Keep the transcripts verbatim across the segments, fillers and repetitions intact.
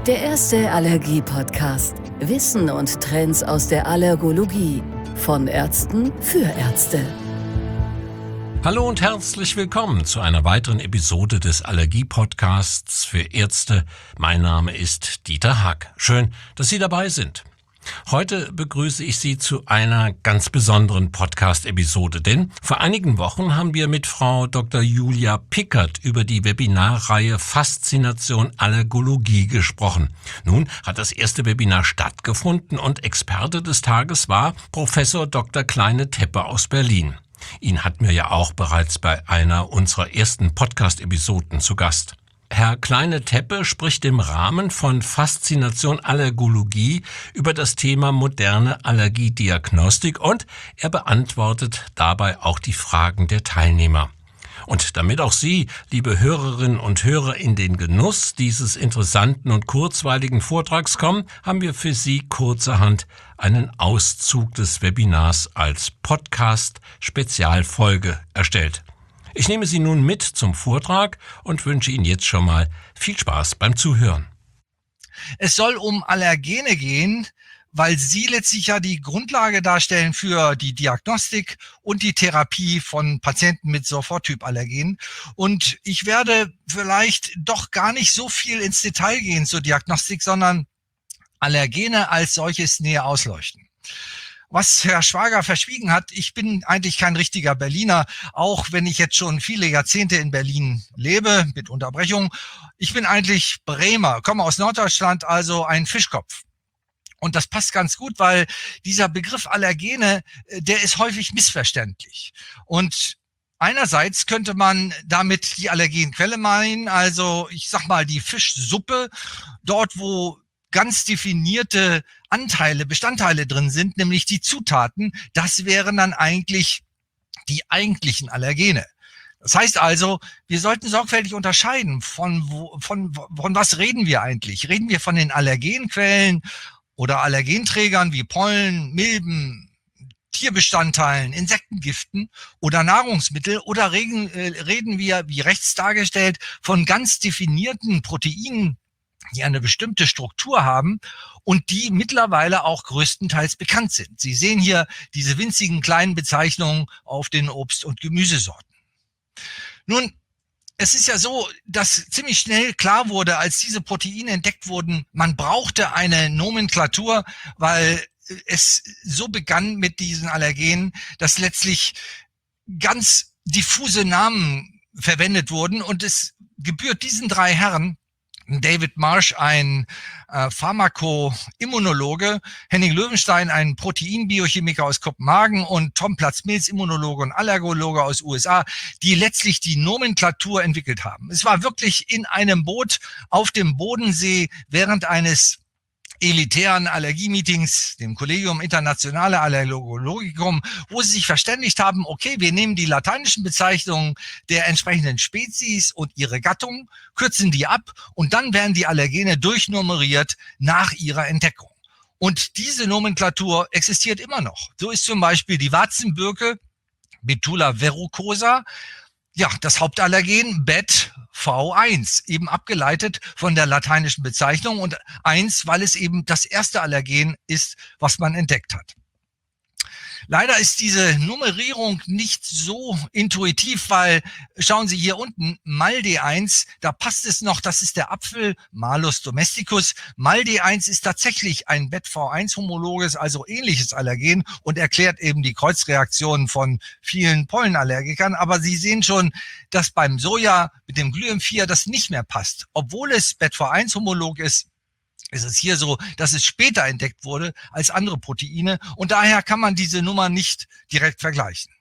Der erste Allergie-Podcast. Wissen und Trends aus der Allergologie. Von Ärzten für Ärzte. Hallo und herzlich willkommen zu einer weiteren Episode des Allergie-Podcasts für Ärzte. Mein Name ist Dieter Hack. Schön, dass Sie dabei sind. Heute begrüße ich Sie zu einer ganz besonderen Podcast-Episode, denn vor einigen Wochen haben wir mit Frau Doktor Julia Pickert über die Webinarreihe Faszination Allergologie gesprochen. Nun hat das erste Webinar stattgefunden und Experte des Tages war Professor Doktor Kleine-Teppe aus Berlin. Ihn hatten wir ja auch bereits bei einer unserer ersten Podcast-Episoden zu Gast. Herr Kleine-Teppe spricht im Rahmen von Faszination Allergologie über das Thema moderne Allergiediagnostik und er beantwortet dabei auch die Fragen der Teilnehmer. Und damit auch Sie, liebe Hörerinnen und Hörer, in den Genuss dieses interessanten und kurzweiligen Vortrags kommen, haben wir für Sie kurzerhand einen Auszug des Webinars als Podcast-Spezialfolge erstellt. Ich nehme Sie nun mit zum Vortrag und wünsche Ihnen jetzt schon mal viel Spaß beim Zuhören. Es soll um Allergene gehen, weil sie letztlich ja die Grundlage darstellen für die Diagnostik und die Therapie von Patienten mit Soforttyp-Allergenen. Und ich werde vielleicht doch gar nicht so viel ins Detail gehen zur Diagnostik, sondern Allergene als solches näher ausleuchten. Was Herr Schwager verschwiegen hat, ich bin eigentlich kein richtiger Berliner, auch wenn ich jetzt schon viele Jahrzehnte in Berlin lebe, mit Unterbrechung. Ich bin eigentlich Bremer, komme aus Norddeutschland, also ein Fischkopf. Und das passt ganz gut, weil dieser Begriff Allergene, der ist häufig missverständlich. Und einerseits könnte man damit die Allergenquelle meinen, also ich sag mal die Fischsuppe, dort wo ganz definierte Anteile, Bestandteile drin sind, nämlich die Zutaten, das wären dann eigentlich die eigentlichen Allergene. Das heißt also, wir sollten sorgfältig unterscheiden, von, wo, von, von was reden wir eigentlich? Reden wir von den Allergenquellen oder Allergenträgern wie Pollen, Milben, Tierbestandteilen, Insektengiften oder Nahrungsmittel oder reden, äh, reden wir, wie rechts dargestellt, von ganz definierten Proteinen, die eine bestimmte Struktur haben und die mittlerweile auch größtenteils bekannt sind. Sie sehen hier diese winzigen kleinen Bezeichnungen auf den Obst- und Gemüsesorten. Nun, es ist ja so, dass ziemlich schnell klar wurde, als diese Proteine entdeckt wurden, man brauchte eine Nomenklatur, weil es so begann mit diesen Allergenen, dass letztlich ganz diffuse Namen verwendet wurden und es gebührt diesen drei Herren, David Marsh, ein äh, Pharmakoimmunologe, Henning Löwenstein, ein Proteinbiochemiker aus Kopenhagen und Tom Platz-Mills, Immunologe und Allergologe aus U S A, die letztlich die Nomenklatur entwickelt haben. Es war wirklich in einem Boot auf dem Bodensee während eines elitären Allergie-Meetings, dem Collegium Internationale Allergologicum, wo sie sich verständigt haben, okay, wir nehmen die lateinischen Bezeichnungen der entsprechenden Spezies und ihre Gattung, kürzen die ab und dann werden die Allergene durchnummeriert nach ihrer Entdeckung. Und diese Nomenklatur existiert immer noch. So ist zum Beispiel die Warzenbirke, Betula verrucosa, ja, das Hauptallergen B E T V eins, eben abgeleitet von der lateinischen Bezeichnung und eins, weil es eben das erste Allergen ist, was man entdeckt hat. Leider ist diese Nummerierung nicht so intuitiv, weil, schauen Sie hier unten, MALD eins, da passt es noch, das ist der Apfel, Malus domesticus. MALD eins ist tatsächlich ein B E T V eins homologes, also ähnliches Allergen und erklärt eben die Kreuzreaktionen von vielen Pollenallergikern. Aber Sie sehen schon, dass beim Soja mit dem Glyem vier das nicht mehr passt. Obwohl es B E T V eins homolog ist, ist es hier so, dass es später entdeckt wurde als andere Proteine und daher kann man diese Nummer nicht direkt vergleichen.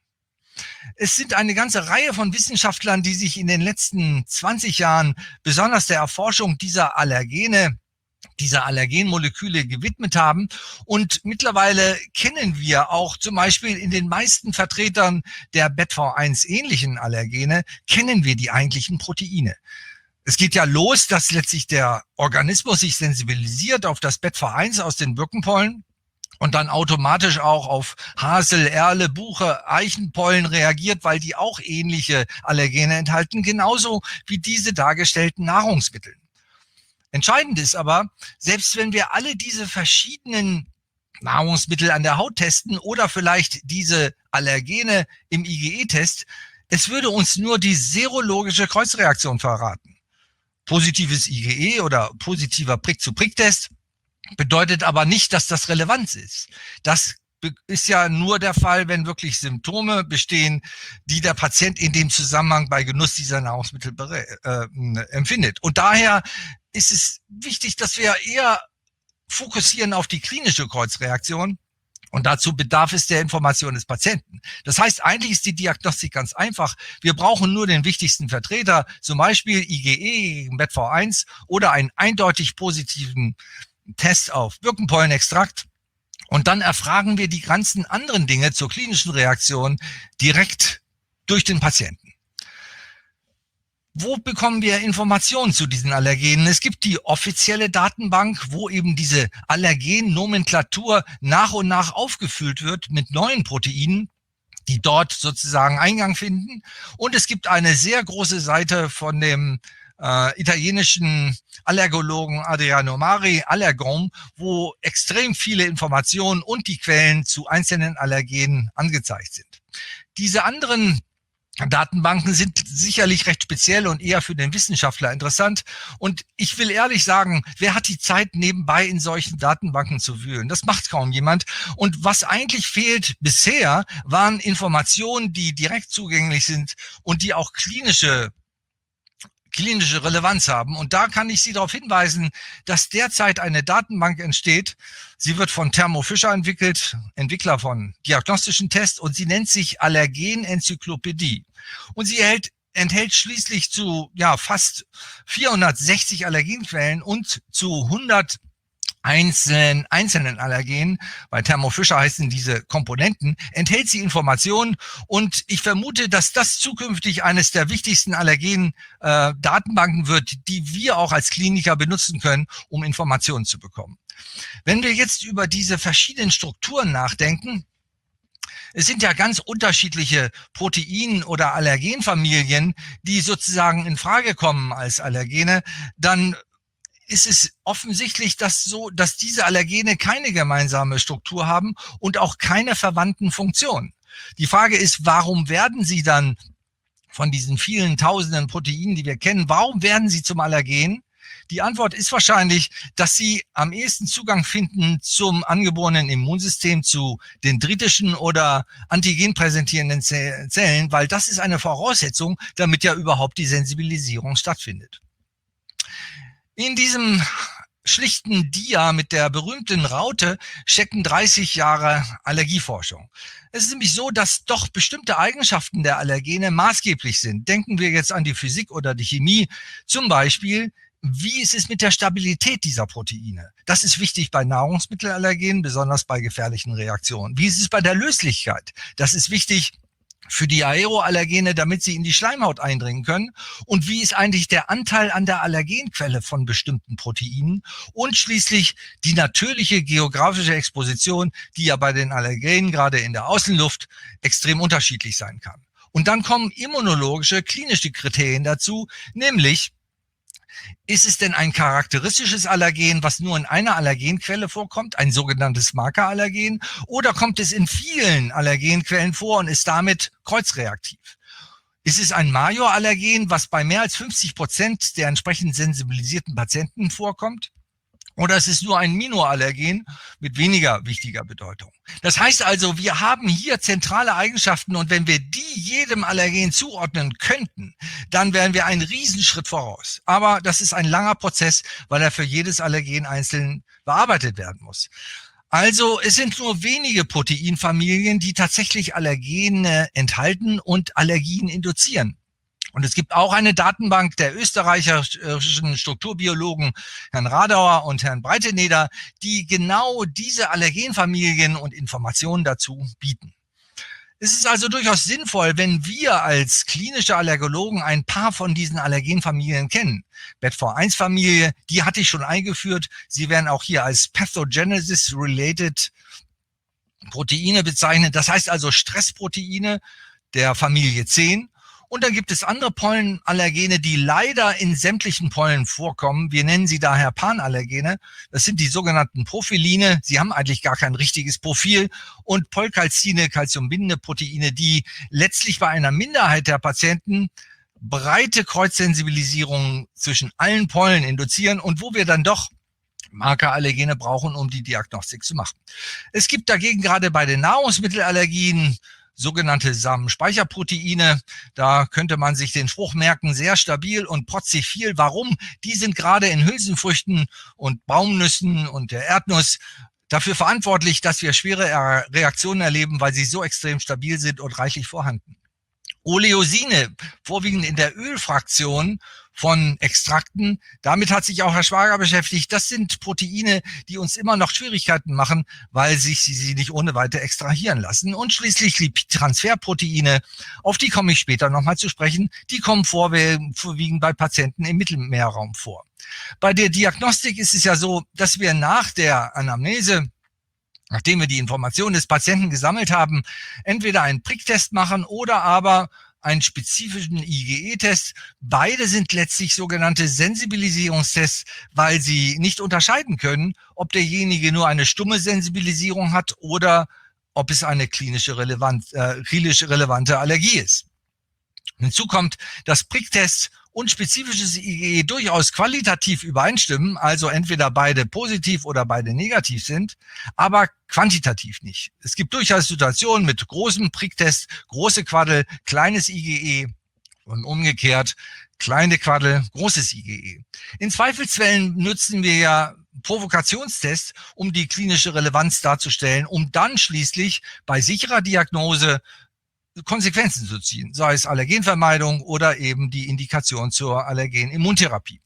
Es sind eine ganze Reihe von Wissenschaftlern, die sich in den letzten zwanzig Jahren besonders der Erforschung dieser Allergene, dieser Allergenmoleküle gewidmet haben und mittlerweile kennen wir auch zum Beispiel in den meisten Vertretern der B E T V eins ähnlichen Allergene, kennen wir die eigentlichen Proteine. Es geht ja los, dass letztlich der Organismus sich sensibilisiert auf das B E T V eins aus den Birkenpollen und dann automatisch auch auf Hasel, Erle, Buche, Eichenpollen reagiert, weil die auch ähnliche Allergene enthalten, genauso wie diese dargestellten Nahrungsmittel. Entscheidend ist aber, selbst wenn wir alle diese verschiedenen Nahrungsmittel an der Haut testen oder vielleicht diese Allergene im I G E-Test, es würde uns nur die serologische Kreuzreaktion verraten. Positives I G E oder positiver Prick-zu-Prick-Test bedeutet aber nicht, dass das Relevanz ist. Das ist ja nur der Fall, wenn wirklich Symptome bestehen, die der Patient in dem Zusammenhang bei Genuss dieser Nahrungsmittel äh, empfindet. Und daher ist es wichtig, dass wir eher fokussieren auf die klinische Kreuzreaktion. Und dazu bedarf es der Information des Patienten. Das heißt, eigentlich ist die Diagnostik ganz einfach. Wir brauchen nur den wichtigsten Vertreter, zum Beispiel I G E gegen B E T V eins oder einen eindeutig positiven Test auf Birkenpollenextrakt. Und dann erfragen wir die ganzen anderen Dinge zur klinischen Reaktion direkt durch den Patienten. Wo bekommen wir Informationen zu diesen Allergenen? Es gibt die offizielle Datenbank, wo eben diese Allergennomenklatur nach und nach aufgefüllt wird mit neuen Proteinen, die dort sozusagen Eingang finden. Und es gibt eine sehr große Seite von dem äh, italienischen Allergologen Adriano Mari, Allergom, wo extrem viele Informationen und die Quellen zu einzelnen Allergenen angezeigt sind. Diese anderen Datenbanken sind sicherlich recht speziell und eher für den Wissenschaftler interessant. Und ich will ehrlich sagen, wer hat die Zeit, nebenbei in solchen Datenbanken zu wühlen? Das macht kaum jemand. Und was eigentlich fehlt bisher, waren Informationen, die direkt zugänglich sind und die auch klinische klinische Relevanz haben. Und da kann ich Sie darauf hinweisen, dass derzeit eine Datenbank entsteht. Sie wird von Thermo Fisher entwickelt, Entwickler von diagnostischen Tests, und sie nennt sich Allergen-Enzyklopädie. Und sie enthält, enthält schließlich zu ja fast vierhundertsechzig Allergenquellen und zu hundert einzelnen, einzelnen Allergenen, bei Thermo Fisher heißen diese Komponenten, enthält sie Informationen, und ich vermute, dass das zukünftig eines der wichtigsten Allergen-Datenbanken äh, wird, die wir auch als Kliniker benutzen können, um Informationen zu bekommen. Wenn wir jetzt über diese verschiedenen Strukturen nachdenken, es sind ja ganz unterschiedliche Protein- oder Allergenfamilien, die sozusagen in Frage kommen als Allergene, dann ist es offensichtlich, dass so, dass diese Allergene keine gemeinsame Struktur haben und auch keine verwandten Funktionen. Die Frage ist, warum werden sie dann von diesen vielen tausenden Proteinen, die wir kennen, warum werden sie zum Allergen? Die Antwort ist wahrscheinlich, dass sie am ehesten Zugang finden zum angeborenen Immunsystem, zu dendritischen oder antigenpräsentierenden Zellen, weil das ist eine Voraussetzung, damit ja überhaupt die Sensibilisierung stattfindet. In diesem schlichten Dia mit der berühmten Raute stecken dreißig Jahre Allergieforschung. Es ist nämlich so, dass doch bestimmte Eigenschaften der Allergene maßgeblich sind. Denken wir jetzt an die Physik oder die Chemie. Zum Beispiel, wie ist es mit der Stabilität dieser Proteine? Das ist wichtig bei Nahrungsmittelallergenen, besonders bei gefährlichen Reaktionen. Wie ist es bei der Löslichkeit? Das ist wichtig für die Aeroallergene, damit sie in die Schleimhaut eindringen können. Und wie ist eigentlich der Anteil an der Allergenquelle von bestimmten Proteinen? Und schließlich die natürliche geografische Exposition, die ja bei den Allergenen gerade in der Außenluft extrem unterschiedlich sein kann. Und dann kommen immunologische, klinische Kriterien dazu, nämlich: Ist es denn ein charakteristisches Allergen, was nur in einer Allergenquelle vorkommt, ein sogenanntes Markerallergen, oder kommt es in vielen Allergenquellen vor und ist damit kreuzreaktiv? Ist es ein Majorallergen, was bei mehr als fünfzig Prozent der entsprechend sensibilisierten Patienten vorkommt? Oder ist es nur ein Minorallergen mit weniger wichtiger Bedeutung? Das heißt also, wir haben hier zentrale Eigenschaften, und wenn wir die jedem Allergen zuordnen könnten, dann wären wir einen Riesenschritt voraus. Aber das ist ein langer Prozess, weil er für jedes Allergen einzeln bearbeitet werden muss. Also es sind nur wenige Proteinfamilien, die tatsächlich Allergene enthalten und Allergien induzieren. Und es gibt auch eine Datenbank der österreichischen Strukturbiologen Herrn Radauer und Herrn Breiteneder, die genau diese Allergenfamilien und Informationen dazu bieten. Es ist also durchaus sinnvoll, wenn wir als klinische Allergologen ein paar von diesen Allergenfamilien kennen. B E T V eins Familie, die hatte ich schon eingeführt. Sie werden auch hier als Pathogenesis-related Proteine bezeichnet. Das heißt also Stressproteine der Familie zehn. Und dann gibt es andere Pollenallergene, die leider in sämtlichen Pollen vorkommen. Wir nennen sie daher Panallergene. Das sind die sogenannten Profiline. Sie haben eigentlich gar kein richtiges Profil. Und Polkalzine, calciumbindende Proteine, die letztlich bei einer Minderheit der Patienten breite Kreuzsensibilisierung zwischen allen Pollen induzieren und wo wir dann doch Markerallergene brauchen, um die Diagnostik zu machen. Es gibt dagegen gerade bei den Nahrungsmittelallergien sogenannte Samenspeicherproteine. Da könnte man sich den Spruch merken, sehr stabil und protzig viel. Warum? Die sind gerade in Hülsenfrüchten und Baumnüssen und der Erdnuss dafür verantwortlich, dass wir schwere Reaktionen erleben, weil sie so extrem stabil sind und reichlich vorhanden. Oleosine, vorwiegend in der Ölfraktion von Extrakten. Damit hat sich auch Herr Schwager beschäftigt. Das sind Proteine, die uns immer noch Schwierigkeiten machen, weil sich sie, sie nicht ohne weiter extrahieren lassen. Und schließlich Lipidtransferproteine, auf die komme ich später nochmal zu sprechen. Die kommen vorwiegend bei Patienten im Mittelmeerraum vor. Bei der Diagnostik ist es ja so, dass wir nach der Anamnese, nachdem wir die Informationen des Patienten gesammelt haben, entweder einen Pricktest machen oder aber einen spezifischen I G E-Test. Beide sind letztlich sogenannte Sensibilisierungstests, weil sie nicht unterscheiden können, ob derjenige nur eine stumme Sensibilisierung hat oder ob es eine klinische relevant, äh, klinisch relevante Allergie ist. Hinzu kommt, dass Pricktests und spezifisches I G E durchaus qualitativ übereinstimmen, also entweder beide positiv oder beide negativ sind, aber quantitativ nicht. Es gibt durchaus Situationen mit großem Pricktest, große Quaddel, kleines I G E und umgekehrt kleine Quaddel, großes I G E. In Zweifelsfällen nutzen wir ja Provokationstests, um die klinische Relevanz darzustellen, um dann schließlich bei sicherer Diagnose Konsequenzen zu ziehen, sei es Allergenvermeidung oder eben die Indikation zur Allergenimmuntherapie.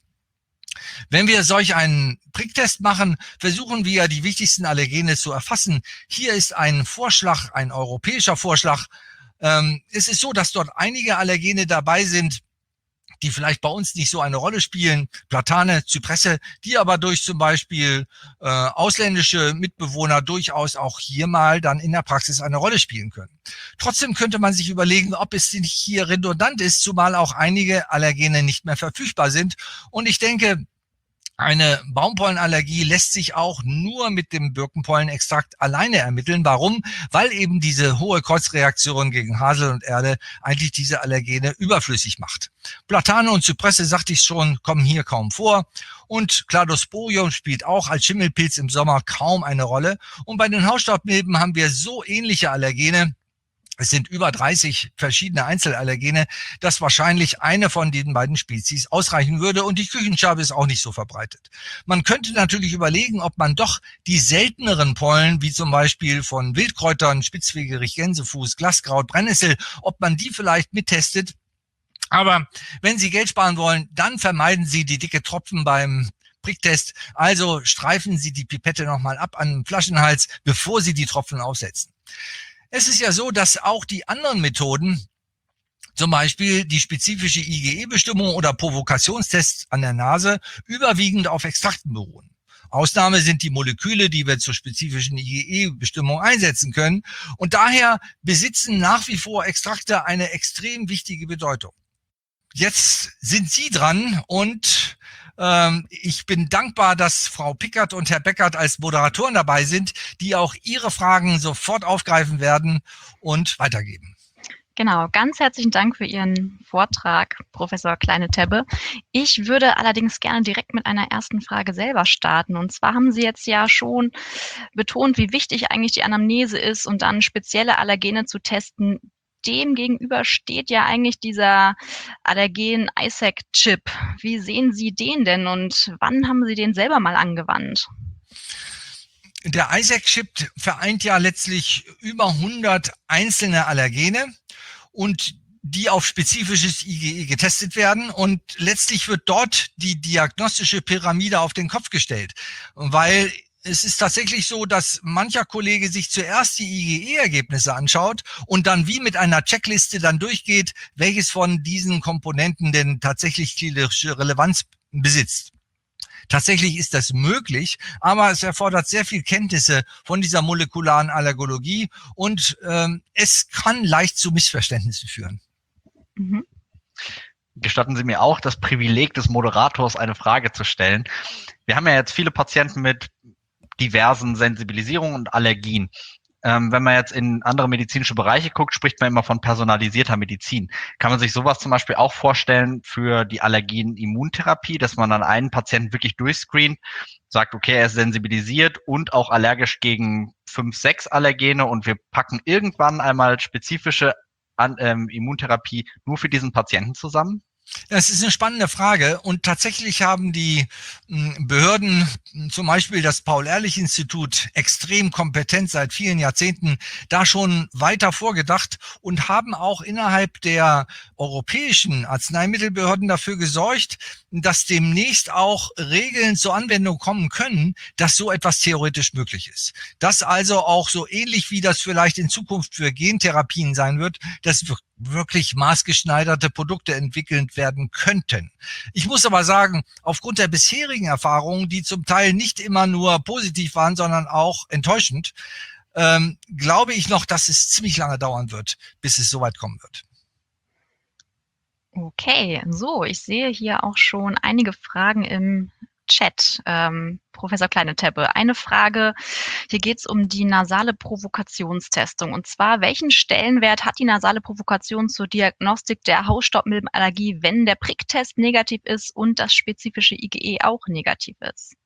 Wenn wir solch einen Pricktest machen, versuchen wir die wichtigsten Allergene zu erfassen. Hier ist ein Vorschlag, ein europäischer Vorschlag. Ähm, es ist so, dass dort einige Allergene dabei sind, die vielleicht bei uns nicht so eine Rolle spielen, Platane, Zypresse, die aber durch zum Beispiel äh, ausländische Mitbewohner durchaus auch hier mal dann in der Praxis eine Rolle spielen können. Trotzdem könnte man sich überlegen, ob es nicht hier redundant ist, zumal auch einige Allergene nicht mehr verfügbar sind. Und ich denke, eine Baumpollenallergie lässt sich auch nur mit dem Birkenpollenextrakt alleine ermitteln. Warum? Weil eben diese hohe Kreuzreaktion gegen Hasel und Erde eigentlich diese Allergene überflüssig macht. Platane und Zypresse, sagte ich schon, kommen hier kaum vor. Und Cladosporium spielt auch als Schimmelpilz im Sommer kaum eine Rolle. Und bei den Hausstaubmilben haben wir so ähnliche Allergene. Es sind über dreißig verschiedene Einzelallergene, dass wahrscheinlich eine von den beiden Spezies ausreichen würde und die Küchenschabe ist auch nicht so verbreitet. Man könnte natürlich überlegen, ob man doch die selteneren Pollen, wie zum Beispiel von Wildkräutern, Spitzwegerich, Gänsefuß, Glaskraut, Brennnessel, ob man die vielleicht mittestet. Aber wenn Sie Geld sparen wollen, dann vermeiden Sie die dicke Tropfen beim Pricktest. Also streifen Sie die Pipette nochmal ab an den Flaschenhals, bevor Sie die Tropfen aufsetzen. Es ist ja so, dass auch die anderen Methoden, zum Beispiel die spezifische I G E-Bestimmung oder Provokationstests an der Nase, überwiegend auf Extrakten beruhen. Ausnahme sind die Moleküle, die wir zur spezifischen I G E-Bestimmung einsetzen können. Und daher besitzen nach wie vor Extrakte eine extrem wichtige Bedeutung. Jetzt sind Sie dran und ähm, ich bin dankbar, dass Frau Pickert und Herr Beckert als Moderatoren dabei sind, die auch Ihre Fragen sofort aufgreifen werden und weitergeben. Genau, ganz herzlichen Dank für Ihren Vortrag, Professor Kleine-Tebbe. Ich würde allerdings gerne direkt mit einer ersten Frage selber starten. Und zwar haben Sie jetzt ja schon betont, wie wichtig eigentlich die Anamnese ist und dann spezielle Allergene zu testen. Dem gegenüber steht ja eigentlich dieser Allergen-I S A C-Chip. Wie sehen Sie den denn und wann haben Sie den selber mal angewandt? Der I S A C-Chip vereint ja letztlich über hundert einzelne Allergene und die auf spezifisches I G E getestet werden. Und letztlich wird dort die diagnostische Pyramide auf den Kopf gestellt, weil es ist tatsächlich so, dass mancher Kollege sich zuerst die I G E-Ergebnisse anschaut und dann wie mit einer Checkliste dann durchgeht, welches von diesen Komponenten denn tatsächlich klinische Relevanz besitzt. Tatsächlich ist das möglich, aber es erfordert sehr viel Kenntnisse von dieser molekularen Allergologie und ähm, es kann leicht zu Missverständnissen führen. Mhm. gestatten Sie mir auch das Privileg des Moderators, eine Frage zu stellen. Wir haben ja jetzt viele Patienten mit diversen Sensibilisierungen und Allergien. Ähm, wenn man jetzt in andere medizinische Bereiche guckt, spricht man immer von personalisierter Medizin. Kann man sich sowas zum Beispiel auch vorstellen für die Allergien-Immuntherapie, dass man dann einen Patienten wirklich durchscreent, sagt, okay, er ist sensibilisiert und auch allergisch gegen fünf, sechs Allergene und wir packen irgendwann einmal spezifische An- ähm, Immuntherapie nur für diesen Patienten zusammen? Das ist eine spannende Frage und tatsächlich haben die Behörden, zum Beispiel das Paul-Ehrlich-Institut, extrem kompetent seit vielen Jahrzehnten, da schon weiter vorgedacht und haben auch innerhalb der europäischen Arzneimittelbehörden dafür gesorgt, dass demnächst auch Regeln zur Anwendung kommen können, dass so etwas theoretisch möglich ist. Dass also auch so ähnlich wie das vielleicht in Zukunft für Gentherapien sein wird, dass wirklich maßgeschneiderte Produkte entwickelt werden könnten. Ich muss aber sagen, aufgrund der bisherigen Erfahrungen, die zum Teil nicht immer nur positiv waren, sondern auch enttäuschend, ähm, glaube ich noch, dass es ziemlich lange dauern wird, bis es soweit kommen wird. Okay, so, ich sehe hier auch schon einige Fragen im Chat. Ähm, Professor Kleine-Teppe, eine Frage, hier geht es um die nasale Provokationstestung. Und zwar, welchen Stellenwert hat die nasale Provokation zur Diagnostik der Hausstaubmilbenallergie, wenn der Pricktest negativ ist und das spezifische I G E auch negativ ist?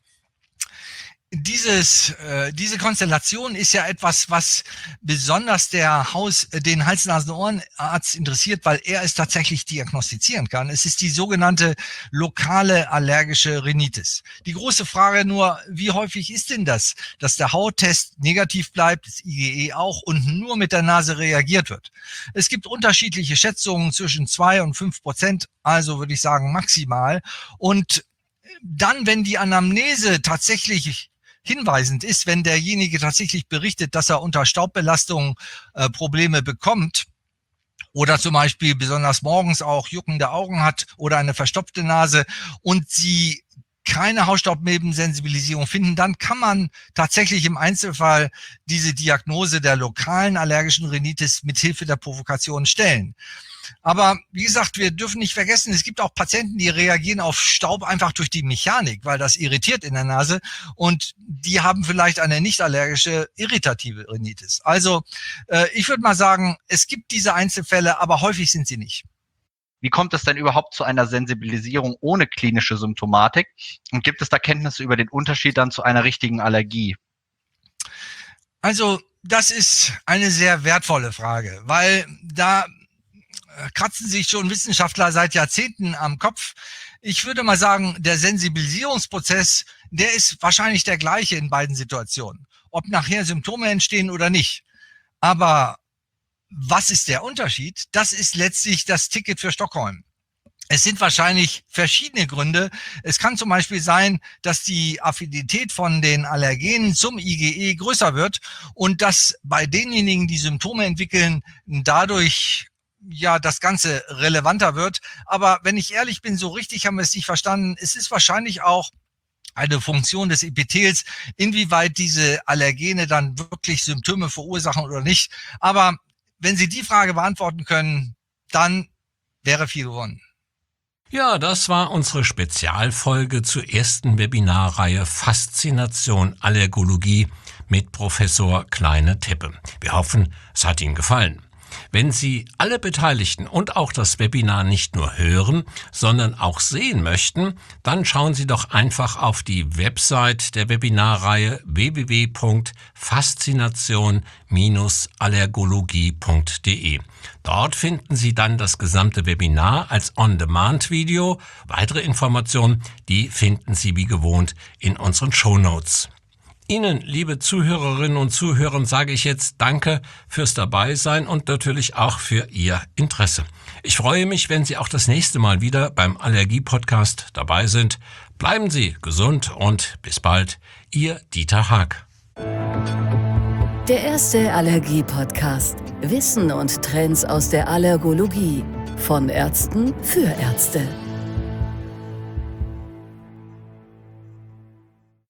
Dieses, äh, diese Konstellation ist ja etwas, was besonders der Haus, den Hals-Nasen-Ohrenarzt interessiert, weil er es tatsächlich diagnostizieren kann. Es ist die sogenannte lokale allergische Rhinitis. Die große Frage nur, wie häufig ist denn das, dass der Hauttest negativ bleibt, das I G E auch und nur mit der Nase reagiert wird? Es gibt unterschiedliche Schätzungen zwischen zwei und fünf Prozent, also würde ich sagen maximal. Und dann, wenn die Anamnese tatsächlich hinweisend ist, wenn derjenige tatsächlich berichtet, dass er unter Staubbelastung äh, Probleme bekommt oder zum Beispiel besonders morgens auch juckende Augen hat oder eine verstopfte Nase und sie keine Hausstaubmilbensensibilisierung finden, dann kann man tatsächlich im Einzelfall diese Diagnose der lokalen allergischen Rhinitis mit Hilfe der Provokation stellen. Aber wie gesagt, wir dürfen nicht vergessen, es gibt auch Patienten, die reagieren auf Staub einfach durch die Mechanik, weil das irritiert in der Nase und die haben vielleicht eine nicht allergische irritative Rhinitis. Also äh, ich würde mal sagen, es gibt diese Einzelfälle, aber häufig sind sie nicht. Wie kommt es denn überhaupt zu einer Sensibilisierung ohne klinische Symptomatik? Und gibt es da Kenntnisse über den Unterschied dann zu einer richtigen Allergie? Also das ist eine sehr wertvolle Frage, weil da kratzen sich schon Wissenschaftler seit Jahrzehnten am Kopf. Ich würde mal sagen, der Sensibilisierungsprozess, der ist wahrscheinlich der gleiche in beiden Situationen, ob nachher Symptome entstehen oder nicht. Aber was ist der Unterschied? Das ist letztlich das Ticket für Stockholm. Es sind wahrscheinlich verschiedene Gründe. Es kann zum Beispiel sein, dass die Affinität von den Allergenen zum I G E größer wird und dass bei denjenigen, die Symptome entwickeln, dadurch ja das Ganze relevanter wird. Aber wenn ich ehrlich bin, so richtig haben wir es nicht verstanden. Es ist wahrscheinlich auch eine Funktion des Epithels, inwieweit diese Allergene dann wirklich Symptome verursachen oder nicht. Aber wenn Sie die Frage beantworten können, dann wäre viel gewonnen. Ja, das war unsere Spezialfolge zur ersten Webinarreihe Faszination Allergologie mit Professor Kleine-Teppe. Wir hoffen, es hat Ihnen gefallen. Wenn Sie alle Beteiligten und auch das Webinar nicht nur hören, sondern auch sehen möchten, dann schauen Sie doch einfach auf die Website der Webinarreihe w w w punkt faszination Bindestrich allergologie punkt d e. Dort finden Sie dann das gesamte Webinar als On-Demand-Video. Weitere Informationen, die finden Sie wie gewohnt in unseren Shownotes. Ihnen, liebe Zuhörerinnen und Zuhörer, sage ich jetzt Danke fürs Dabeisein und natürlich auch für Ihr Interesse. Ich freue mich, wenn Sie auch das nächste Mal wieder beim Allergie-Podcast dabei sind. Bleiben Sie gesund und bis bald. Ihr Dieter Haag. Der erste Allergie-Podcast. Wissen und Trends aus der Allergologie. Von Ärzten für Ärzte.